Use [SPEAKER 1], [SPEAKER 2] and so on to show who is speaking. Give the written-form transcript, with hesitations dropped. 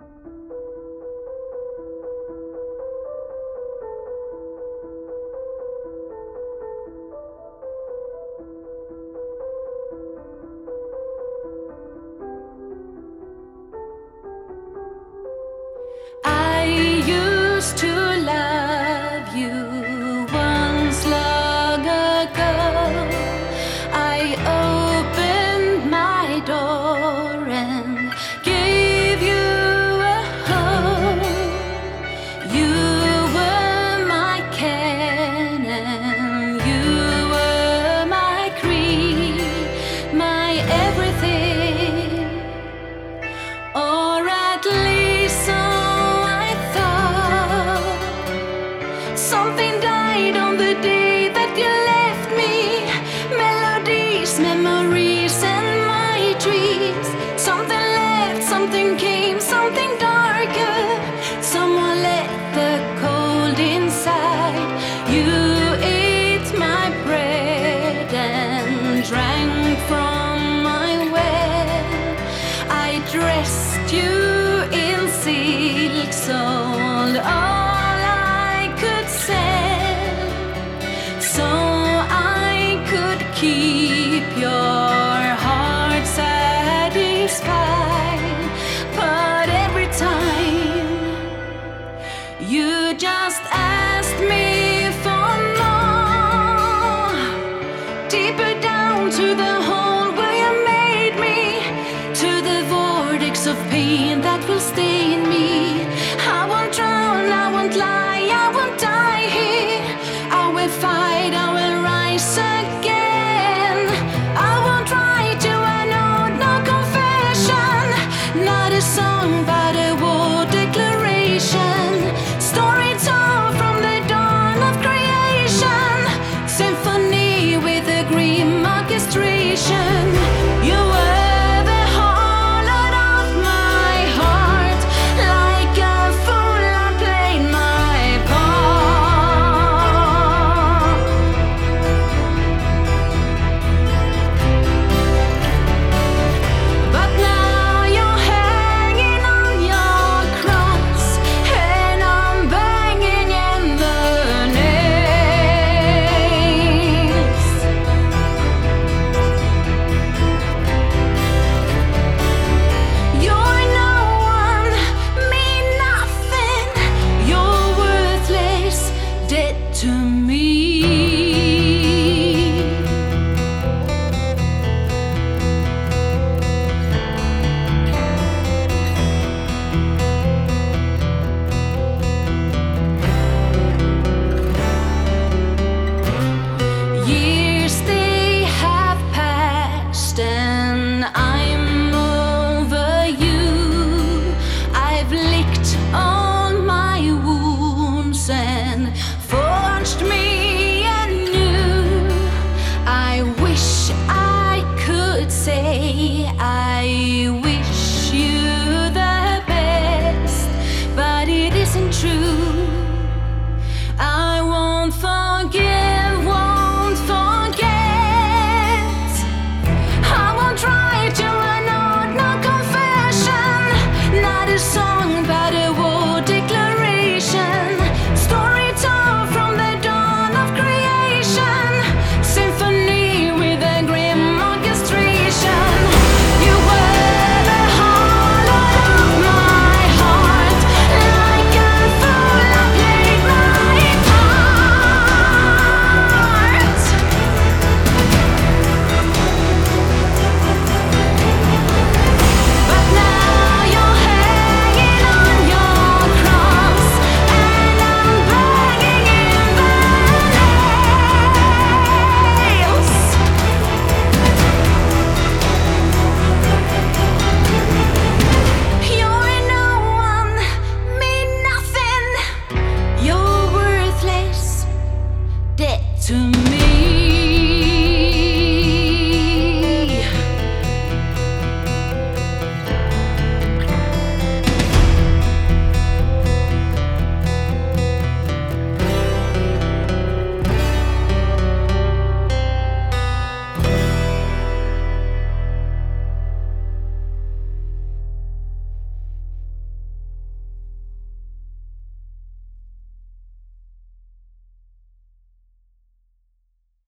[SPEAKER 1] I used to love you once long ago. I opened my door and gave you a home. You were my cannon, you were my creed, my everything, or at least so something died on the day that you left me. Melodies, memories, and my dreams. Something left, something came, something darker. Someone let the cold inside. You ate my bread and drank from my well. I dressed you in silk, sold all keep your heart satisfied. But every time you just asked me for more, deeper down to the hole where you made me, to the vortex of pain that will stay in me. I won't drown, I won't lie, I won't die here. I will fight, I will rise again. Not a song, but a war declaration. Story told from the dawn of creation. Symphony with a grim orchestration. You were the hollow of my heart. Like a fool, I played my part. But now to me. Years they have passed and I'm over you. I've licked all my wounds and forged me anew. I wish I could say I wish you the best, but it isn't true. I won't forgive, won't forget. I won't try to, I know, no confession, not a song.